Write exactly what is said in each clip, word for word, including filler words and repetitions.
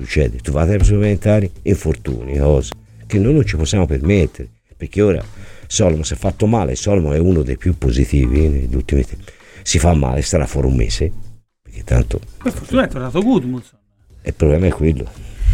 succede? Tu vai a tempo supplementari, infortuni, cose che noi non ci possiamo permettere, perché ora Solomon si è fatto male. Solomon è uno dei più positivi negli ultimi tempi, si fa male, starà fuori un mese, perché tanto per fortuna è tornato Gudmundsson. E il problema è quello,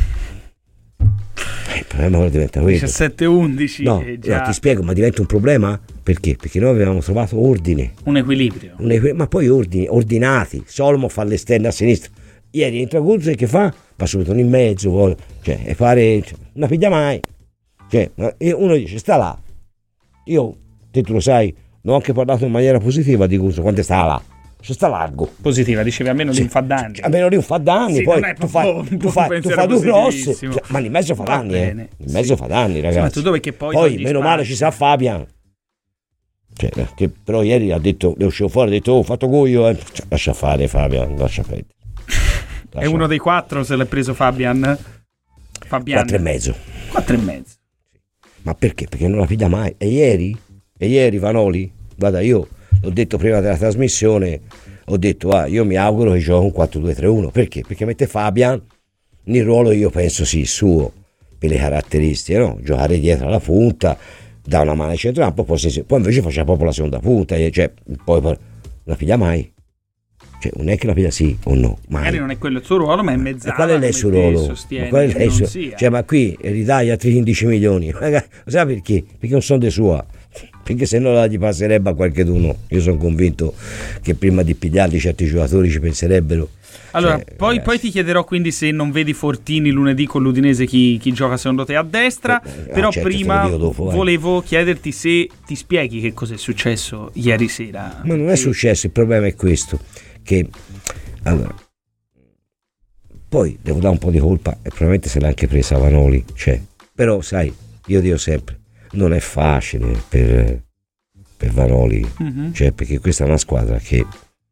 il problema ora diventa quello. diciassette undici no, già... no, ti spiego, ma diventa un problema perché? Perché noi avevamo trovato ordine, un equilibrio, un equi- ma poi ordini ordinati. Solomon fa l'esterno a sinistra, ieri entra Guzzo e che fa? Passa subito in mezzo, cioè, e pare non piglia mai, cioè, uno dice sta là, io, te tu lo sai, non ho anche parlato in maniera positiva di Guzzo quando sta là, ci sta largo, positiva, dicevi almeno sì, di un fa danni, almeno di un fa danni, sì, poi tu fai tu fai tu fai due grosse, ma in mezzo fa danni, eh. in mezzo sì. fa danni, ragazzi. Sì, ma tu dove che poi poi meno male ci sa Fabian, cioè, che però ieri ha detto, è uscito fuori, ha detto oh, ho fatto goio, eh. Cioè, lascia fare Fabian, lascia fare. È uno dei quattro, se l'è preso Fabian. Fabian. Quattro e mezzo. Quattro e mezzo. Ma perché? Perché non la piglia mai. E ieri? E ieri Vanoli? Guarda, io l'ho detto prima della trasmissione, ho detto ah, io mi auguro che giochi un quattro due tre uno. Perché? Perché mette Fabian nel ruolo, io penso sì, suo, per le caratteristiche, no? Giocare dietro alla punta, da una mano al centrocampo, poi, poi invece faceva proprio la seconda punta, cioè poi non la piglia mai. Cioè, non è che la piglia sì o no, mai. Magari non è quello il suo ruolo, ma è mezz'ala. Qual è lei il suo ruolo? Ma qual è lei suo... Cioè, ma qui ridai altri quindici milioni. Sai perché? Perché non sono dei sua. Perché se no la gli passerebbe a qualcheduno. Io sono convinto che prima di pigliarli certi giocatori ci penserebbero. Allora, cioè, poi, poi ti chiederò quindi se non vedi Fortini lunedì con l'Udinese chi, chi gioca secondo te a destra. Eh, però ah, certo, prima dopo, volevo chiederti se ti spieghi che cosa è successo ieri sera. Ma non è successo, il problema è questo. Che allora poi devo dare un po' di colpa e probabilmente se l'ha anche presa Vanoli, cioè, però sai, io dico sempre non è facile per, per Vanoli, mm-hmm. cioè, perché questa è una squadra che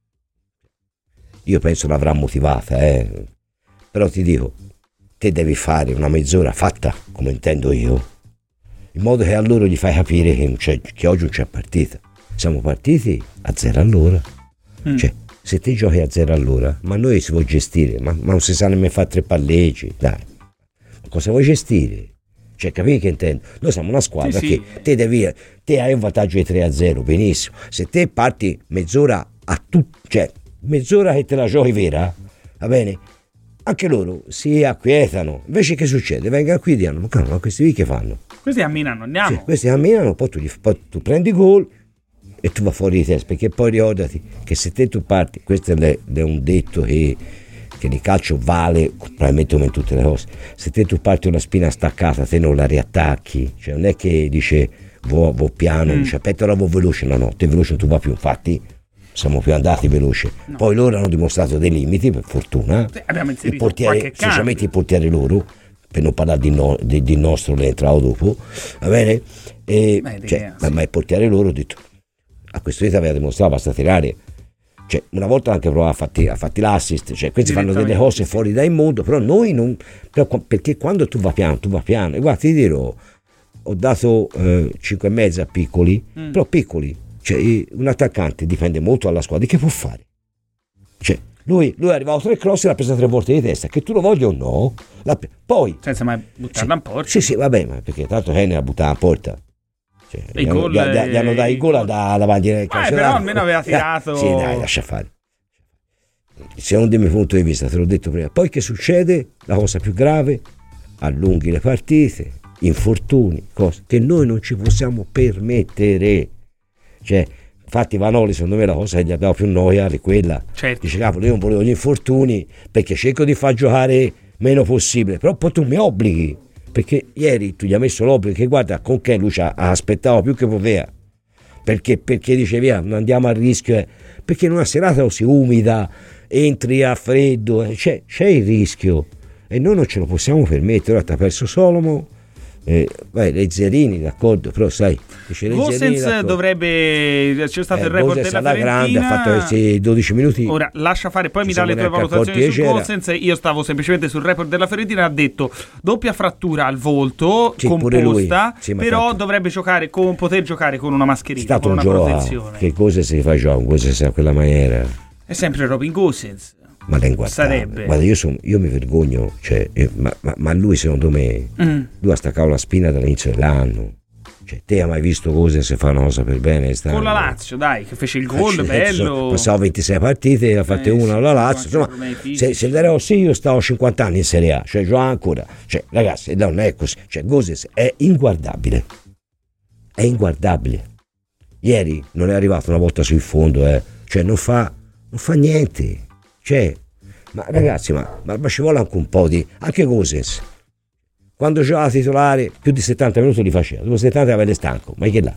io penso l'avrà motivata, eh. Però ti dico, te devi fare una mezz'ora fatta come intendo io, in modo che a loro gli fai capire che, c'è, che oggi non c'è partita, siamo partiti a zero all'ora, mm. cioè se te giochi a zero all'ora, ma noi si può gestire, ma, ma non si sa nemmeno fare tre palleggi, dai, ma cosa vuoi gestire? Cioè, capisci che intendo? Noi siamo una squadra sì, che sì. te devi, te hai un vantaggio di tre a zero, benissimo, se te parti mezz'ora a tutto, cioè mezz'ora che te la giochi vera, va bene? Anche loro si acquietano, invece che succede? Vengono qui e dicono, ma, ma questi qui che fanno? Questi camminano, andiamo. Sì, questi camminano, poi tu, poi tu prendi gol e tu va fuori di testa, perché poi ricordati che se te tu parti, questo è, è un detto che, che nel calcio vale probabilmente come in tutte le cose, se te tu parti una spina staccata te non la riattacchi, cioè non è che dice vo, vo piano, mm. dice aspetta ora vo veloce, no no, te veloce non tu va più, infatti siamo più andati veloce, no. Poi loro hanno dimostrato dei limiti per fortuna, sì, abbiamo inserito il portiere, specialmente il portiere loro, per non parlare di, no, di, di nostro le entravo dopo, va bene? E, Beh, cioè, sì. ma, ma il portiere loro ho detto a questo punto aveva dimostrato basta tirare, cioè una volta anche provava a fatti, a fatti l'assist, cioè questi fanno delle cose fuori dal mondo, però noi non, però, perché quando tu va piano tu va piano, e guarda ti dirò, ho dato eh, cinque e mezzo a piccoli, mm. però piccoli, cioè un attaccante dipende molto dalla squadra, di che può fare, cioè lui, lui è arrivato tre cross e l'ha presa tre volte di testa, che tu lo voglia o no, la, poi senza mai buttarla in porta, sì sì vabbè, ma perché tanto Henry la buttava in porta. Cioè, gli, hanno, gli, gli, gli hanno dato il gol da, da bandiera del calcio, però almeno aveva tirato, sì dai, lascia fare, secondo il mio punto di vista, te l'ho detto prima. Poi che succede? La cosa più grave, allunghi le partite, infortuni, cose che noi non ci possiamo permettere, cioè infatti Vanoli secondo me la cosa che gli abbiamo più noia è quella, certo. Dice cavolo io non volevo gli infortuni perché cerco di far giocare meno possibile, però poi tu mi obblighi, perché ieri tu gli hai messo l'obbligo che guarda con che lui aspettava più che poteva, perché, perché dice via non andiamo a rischio, eh. Perché in una serata così umida entri a freddo, eh. c'è, c'è il rischio e noi non ce lo possiamo permettere. Ora ti ha perso Solomon, eh, vai, Rezzerini d'accordo, però sai Gosens dovrebbe, c'è stato eh, il report Gosens della Fiorentina, grande, ha fatto questi dodici minuti, ora lascia fare, poi mi dà le tue valutazioni su Gosens. Io stavo semplicemente sul report della Fiorentina, ha detto doppia frattura al volto, sì, composta, sì, però tanto. Dovrebbe giocare con, poter giocare con una mascherina, stato con un una gioco, protezione. che cosa si fa giocare Gosens a quella maniera? È sempre Robin Gosens. ma l'è inguardabile. Sarebbe. Guarda, io, son, io mi vergogno, cioè, eh, ma, ma, ma lui secondo me, mm. lui ha staccato la spina dall'inizio dell'anno. Cioè, te hai mai visto cose se fa una cosa per bene? Stanno. Con la Lazio, dai, che fece il gol, cioè, bello. Passavo ventisei partite, ha fatte eh, una alla Lazio. Insomma, se, se l'ero sì, io stavo cinquanta anni in Serie A, cioè gioco ancora. Cioè, ragazzi, non è così. Cioè, Gosens è inguardabile. È inguardabile. Ieri non è arrivato una volta sul fondo, eh. Cioè, non fa, non fa niente. Cioè, ma ragazzi, ma, ma, ma ci vuole anche un po' di. Anche Gosens. Quando giocava titolare più di settanta minuti li faceva, dopo settanta aveva stanco, ma che là?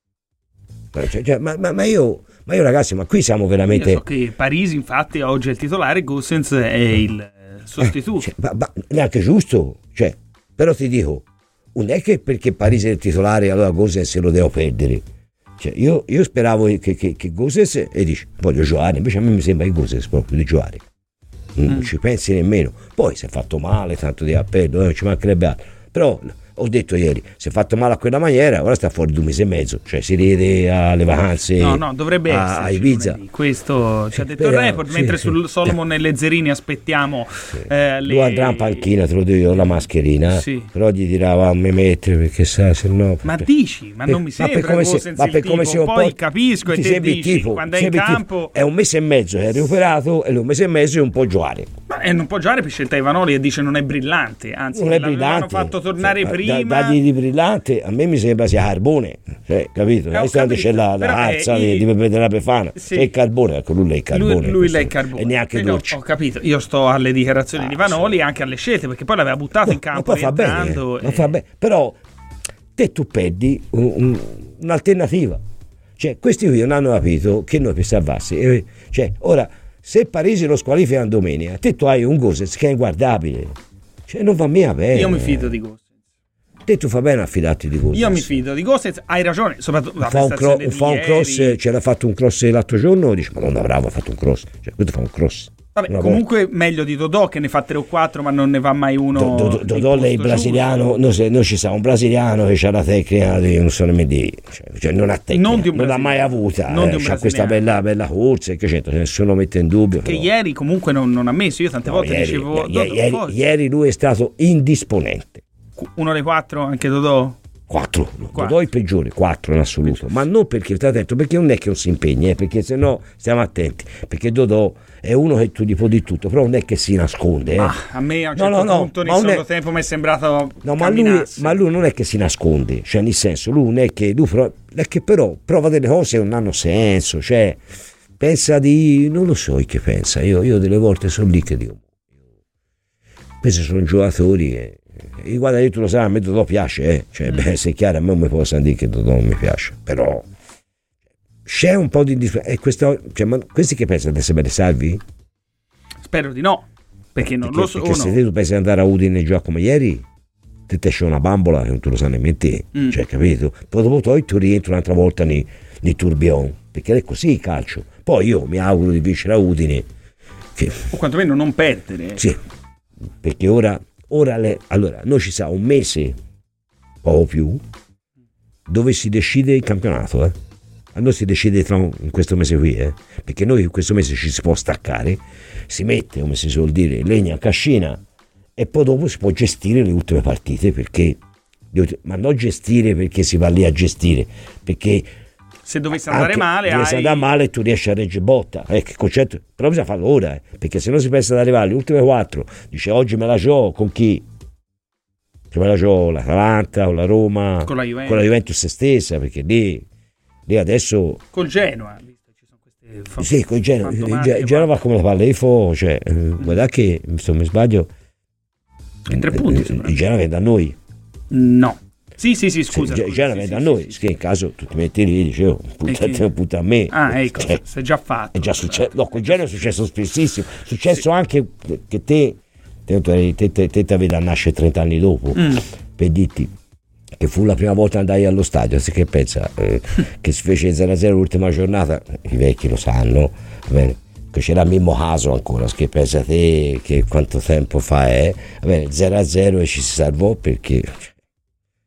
Cioè, cioè, ma, ma, ma, io, ma io ragazzi, ma qui siamo veramente. Io so che Parisi infatti oggi è il titolare, Gosens è il sostituto. Eh, cioè, ma, ma neanche giusto, cioè, però ti dico, non è che perché Parisi è il titolare allora Gosens se lo devo perdere. Cioè, io, io speravo che, che, che Gosens e dici voglio giocare, invece a me mi sembra che Gosens proprio di giocare. Non mm. ci pensi nemmeno. Poi si è fatto male, tanto di appello, non ci mancherebbe altro. Però ho detto ieri, si è fatto male a quella maniera, ora sta fuori due mesi e mezzo, cioè si ride alle vacanze. No, no, dovrebbe a, a Ibiza. Questo ci ha detto il report, sì, mentre sì. sul Solomon e Lezzerini aspettiamo sì. eh, le... Lui andrà in panchina, te lo dico io, la mascherina, sì. però gli dirà a me mettere perché sa se no. Ma dici, ma non mi sembra ma per come se, ma per come se poi po- capisco e te dici tipo, quando è in campo tipo. È un mese e mezzo che è recuperato e un mese e mezzo non può giocare. Ma eh, non può giocare per scelta Ivanoli e dice non è brillante, anzi non è l'avevano fatto tornare cioè, prima. Da, dagli di brillante a me mi sembra sia carbone, cioè, capito? Eh, capito. C'è la, la razza di, di Pepe della Befana, sì. È il carbone, ecco lui è il carbone. Lui, lui è il carbone. E neanche no, dolce. Ho capito, io sto alle dichiarazioni ah, di Vanoli e sì. anche alle scelte, perché poi l'aveva buttato no, in campo. Ma poi fa bene, e... ma fa bene. Però te tu perdi un, un, un'alternativa. Cioè, questi qui non hanno capito che noi per salvarsi. Eh, cioè, ora, se Parisi lo squalificano domenica, te tu hai un Gosens che è inguardabile. Cioè, non va mica bene. Io mi fido di Gosens. Te tu fa bene a fidarti di Gosens. Io mi fido di Gosens, hai ragione, soprattutto la fa un, cro- di fa un cross, ce l'ha fatto un cross l'altro giorno, dici madonna bravo, ha fatto un cross. Cioè, questo fa un cross. Vabbè, comunque volta. Meglio di Dodò che ne fa tre o quattro, ma non ne va mai uno. Do, do, Dodò è il brasiliano, noi, se, noi ci sa un brasiliano che ha la tecnica di non so nemmeno di, cioè, cioè non ha tecnica, non, non l'ha mai avuta, non eh, c'ha questa bella, bella corsa che certo, nessuno mette in dubbio. Che però. Ieri comunque non, non ha messo, io tante no, volte ieri, dicevo ieri, ieri, ieri lui è stato indisponente. Uno dei quattro, anche Dodò? Quattro, Dodò il peggiore, quattro in assoluto, ma non perché sta attento, perché non è che non si impegna, eh, perché se no stiamo attenti, perché Dodò è uno che tu gli può di tutto, però non è che si nasconde. Eh. Ah, a me a un certo no, no, punto no, nel secondo tempo mi è sembrato no, ma lui, ma lui non è che si nasconde, cioè nel senso, lui non è che lui pro, è che però prova delle cose che non hanno senso, cioè pensa di, non lo so che pensa, io, io delle volte sono lì che dico, questi sono giocatori che e guarda, io tu lo sai, a me Dodò piace, eh. Cioè, mm. beh, se è chiaro, a me non mi posso dire che Dodò non mi piace, però c'è un po' di indifferenza. Questo, cioè, ma questi che pensano di essere belli salvi? Spero di no, perché non perché, lo so. Perché se tu pensi di andare a Udine e gioco come ieri, ti esce una bambola che non tu lo sai nemmeno te, mm. cioè, capito? Poi dopo poi tu rientri un'altra volta nei, nei tourbillon, perché è così il calcio. Poi io mi auguro di vincere a Udine, che, o quantomeno non perdere. Sì, perché ora. Ora le, allora noi ci sa un mese o più dove si decide il campionato, eh? A noi si decide tra un, in questo mese qui, eh? Perché noi in questo mese ci si può staccare, si mette, come si suol dire, legna a cascina e poi dopo si può gestire le ultime partite, perché ma non gestire perché si va lì a gestire, perché se dovesse andare male dovesse hai... andare male tu riesci a reggere botta, eh, che concetto, però bisogna farlo ora, eh, perché se no si pensa ad arrivare alle ultime quattro, dice oggi me la gioco con chi? Cioè, me la gioco l'Atalanta o la Roma con la Juventus, con la Juventus stessa, perché lì, lì adesso col Genoa ci sono queste fa... sì, con il Genoa, il Genoa va come la palla di fuoco, cioè mm. guarda che se non mi sbaglio in tre punti il Genoa viene da noi, no. Sì, sì, sì, scusa. Sì, già la vede a noi, sì, che in caso tu ti metti lì e dicevo, puntate punta a me. Ah, ecco, cioè, si è già fatto. È già successo, no, con genere è successo spessissimo. È successo sì. Anche che te, te, te, te, te, te, te vedi a nascere trenta anni dopo, mm. per dirti che fu la prima volta andai allo stadio, sì, che pensa, eh, che si fece zero a zero l'ultima giornata, i vecchi lo sanno, va bene, che c'era Mimmo Caso ancora, che pensa te che quanto tempo fa è, va bene, zero a zero e ci si salvò perché...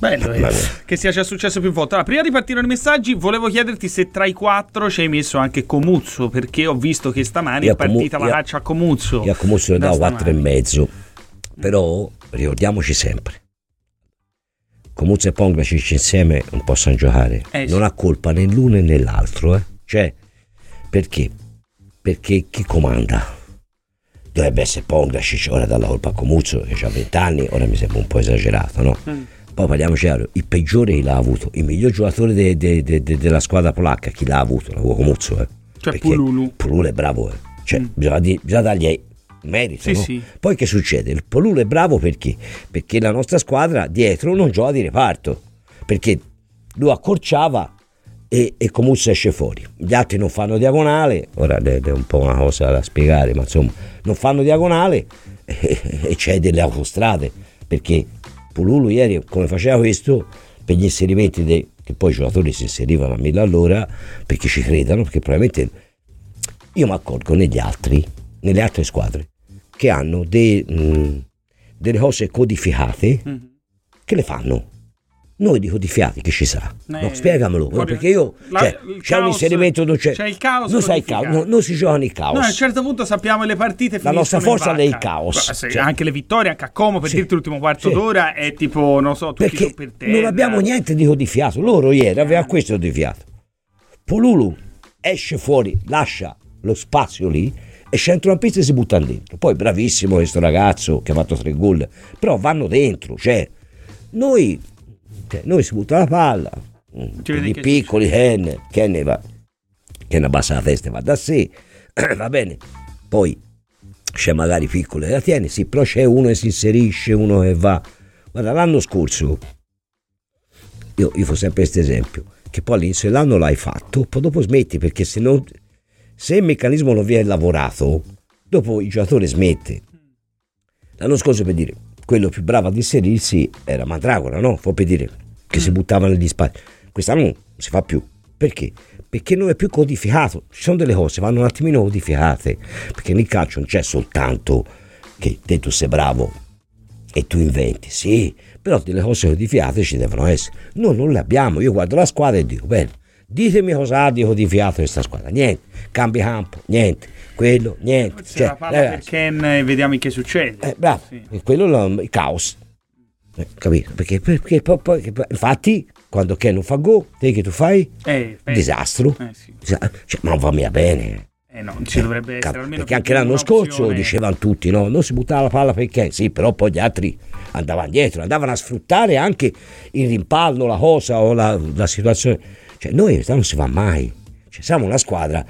Bello, eh. Che sia già successo più volte. Allora, prima di partire i messaggi, volevo chiederti se tra i quattro ci hai messo anche Comuzzo, perché ho visto che stamani io è partita comu- la caccia a Comuzzo. Io a Comuzzo ne do quattro e mezzo, però ricordiamoci sempre, Comuzzo e Pongracic insieme non possono giocare, eh, non sì. ha colpa né l'uno né l'altro, eh. Cioè, perché? Perché chi comanda? Dovrebbe essere Pongracic, ora dalla colpa a Comuzzo che ha venti anni, ora mi sembra un po' esagerato, no? Mm. Poi parliamo chiaro, il peggiore chi l'ha avuto, il miglior giocatore de, de, de, de, della squadra polacca, chi l'ha avuto? L'avevo Comuzzo, eh. Cioè Pululu. Pululu è bravo, eh. Cioè, mm. bisogna, di, bisogna dargli merito, sì, no? Sì. Poi che succede? Il Pululu è bravo perché? Perché la nostra squadra dietro non gioca di reparto, perché lui accorciava e, e Comuzzo esce fuori, gli altri non fanno diagonale, ora è un po' una cosa da spiegare, ma insomma non fanno diagonale e, e c'è delle autostrade, perché Pululu ieri come faceva questo per gli inserimenti de, che poi i giocatori si inserivano a mille all'ora perché ci credano, perché probabilmente io mi accorgo negli altri nelle altre squadre che hanno de, mh, delle cose codificate mm-hmm. che le fanno. Noi di codificati che ci sa? Eh, no, spiegamelo, no, perché io la, cioè, c'è caos, un inserimento dove c'è, c'è il caos, non sai il caos, no, non si gioca nel caos. No, a un certo punto sappiamo le partite la nostra forza è il caos, se, cioè, anche le vittorie anche a Como per sì, dirti l'ultimo quarto sì. d'ora è tipo non so tutti perché su per terra. Non abbiamo niente di codificato. Loro ieri avevano questo codificato. Pululu esce fuori, lascia lo spazio lì e centrocampista si buttano dentro. Poi bravissimo questo ragazzo che ha fatto tre gol, però vanno dentro, cioè noi cioè, noi si butta la palla, i piccoli Ken, Ken va Ken abbassa la testa e va da sé, va bene, poi c'è magari piccolo e la tiene, sì, però c'è uno che si inserisce, uno che va. Guarda, l'anno scorso io, io faccio sempre questo esempio, che poi all'inizio dell'anno l'hai fatto, poi dopo smetti, perché se non se il meccanismo non viene lavorato, dopo il giocatore smette. L'anno scorso, per dire, quello più bravo ad inserirsi era Mandragora, no? Fu per dire che mm. si buttava negli spazi. Quest'anno non si fa più. Perché? Perché non è più codificato. Ci sono delle cose che vanno un attimino codificate, perché nel calcio non c'è soltanto che te tu sei bravo e tu inventi, sì, però delle cose codificate ci devono essere. Noi non le abbiamo. Io guardo la squadra e dico, bene, ditemi cosa ha di codificato questa squadra. Niente, cambia campo, niente, quello, niente. Cioè, la palla per Ken e vediamo che succede. Eh, bravo, sì. Quello è il caos. Eh, capito? Perché, perché poi, poi, infatti, quando Ken non fa go, te che tu fai? Eh, disastro. Eh, sì. Cioè, ma non va mica bene. Eh no, ci eh, dovrebbe essere almeno perché anche l'anno scorso dicevano tutti, no, non si buttava la palla per Ken, sì, però poi gli altri andavano dietro, andavano a sfruttare anche il rimpallo, la cosa o la, la situazione. Cioè, noi non si fa mai, cioè, siamo una squadra,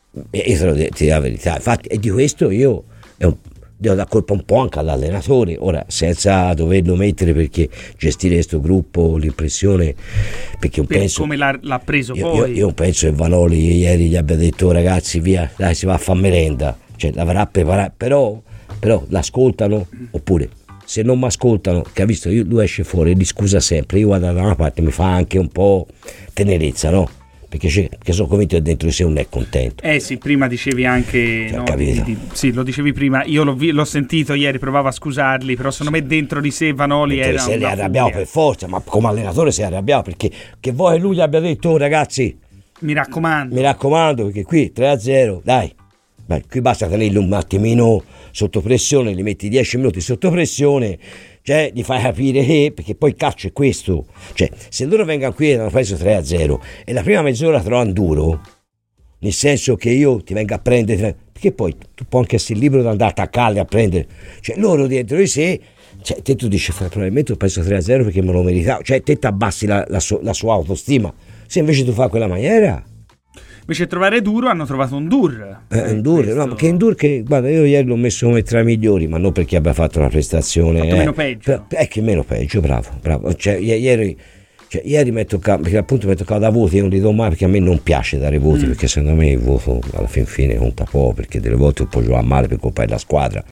e io ti dico la verità, infatti, e di questo io è un, devo dar colpa un po' anche all'allenatore, ora senza doverlo mettere, perché gestire questo gruppo, l'impressione, perché un per penso come l'ha, l'ha preso io, poi io, io penso che Vanoli ieri gli abbia detto ragazzi via, dai, si va a fare merenda, cioè l'avrà preparato, però, però l'ascoltano, oppure se non mi ascoltano, che ha visto io, lui esce fuori e li scusa sempre, io vado da una parte, mi fa anche un po' tenerezza, no? Perché, perché sono convinto che dentro di sé non è contento. Eh sì, prima dicevi anche, cioè, no, di, di, sì, lo dicevi prima, io l'ho, l'ho sentito ieri, provavo a scusarli, però secondo me dentro di sé Vanoli dentro era se li arrabbiamo per forza, ma come allenatore si è arrabbiato, perché che vuoi che lui gli abbia detto, oh, ragazzi, mi raccomando, mi raccomando, perché qui tre a zero, dai, beh, qui basta tenerli un attimino sotto pressione, li metti dieci minuti sotto pressione, cioè gli fai capire che, perché poi il calcio è questo, cioè se loro vengono qui e hanno preso tre a zero e la prima mezz'ora trovano duro, nel senso che io ti vengo a prendere, perché poi tu puoi anche essere libero di andare a attaccarli, a prendere, cioè loro dentro di sé, cioè te tu dici probabilmente ho preso tre a zero perché me lo meritavo, cioè te ti abbassi la, la, su, la sua autostima, se invece tu fai quella maniera. Invece trovare duro hanno trovato un Dur. Eh, un Dur, no, perché un Dur che, guarda, io ieri l'ho messo come tra i migliori, ma non perché abbia fatto una prestazione. Fatto eh, meno peggio. È che meno peggio, bravo, bravo. Cioè, ieri, cioè, ieri mi è toccato, perché appunto mi è toccato da voti, io non li do mai perché a me non piace dare voti, mm. perché secondo me il voto alla fin fine conta poco, perché delle volte può giocare male per colpa della squadra.